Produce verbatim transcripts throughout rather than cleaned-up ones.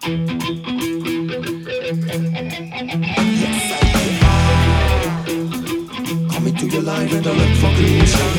Coming to your life and I look for creation.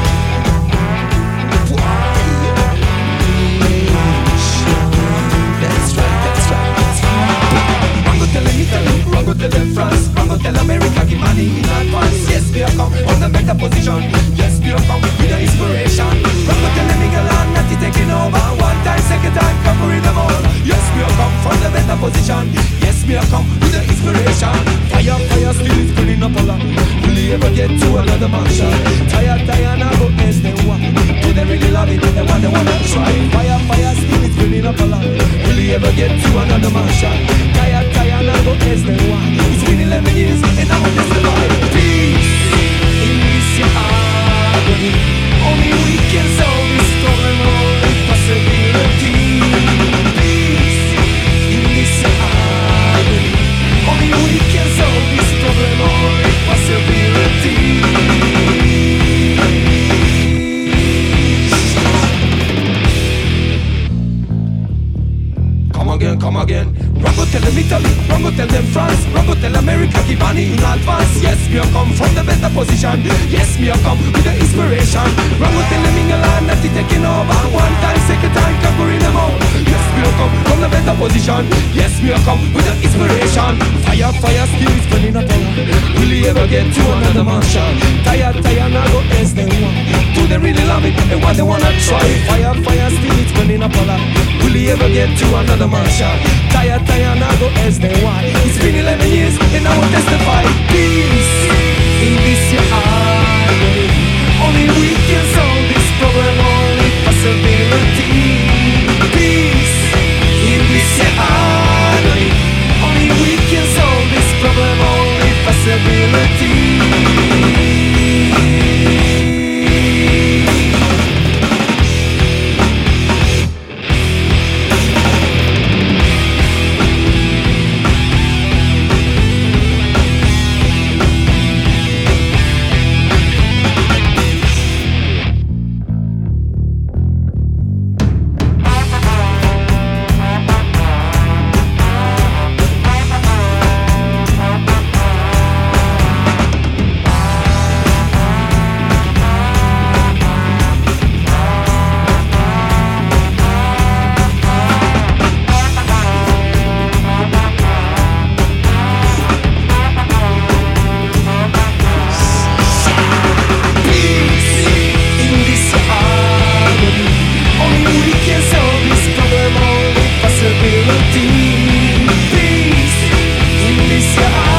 That's right, that's right, that's right. Rango tell them Italy, Rango tell them France, Rango tell America, give money in advance. Yes, we are come on the better position. Yes, we are come with the inspiration. Rango tell them England, that is taking over. One time, second time, conquering them all. Yes, we are come from the better position. Yes, we are come with the inspiration. Fire, fire, still is burning up a lot. Will you ever get to another mansion? Tired, tired, now go as they want. Do they really love it? They want, they wanna try. Fire, fire, still is burning up a lot. Will you ever get to another mansion? Tired, tired, now go as they want. It's been eleven years and I want to survive. Peace in this agony. Only we can solve this problem. Only possibility. Peace in this agony. Only we can solve this problem. Only possibility. Come again, come again. Rango tell them Italy, Rango tell them France, Rango tell America, give money in advance. Yes, me a come from the better position. Yes, me a come with the inspiration. Rango tell them England that it taking over. One time, second time, conquering them all. Yes, me a come from the better position. Yes, me a come with the inspiration. Fire, fire, still is burning up. Will you ever get to another mansion? Tired, tired, now go as they want. Do they really love it? And what they wanna try? Fire, fire, still it's burning up a lot. Will you ever get to another mansion? Tired, tired, now go as they want. It's been eleven years and I will testify. Peace in this your agony. Only we can solve this problem. Only possibility. Peace in this your agony. Only we can solve this problem. Only possibility. Peace in this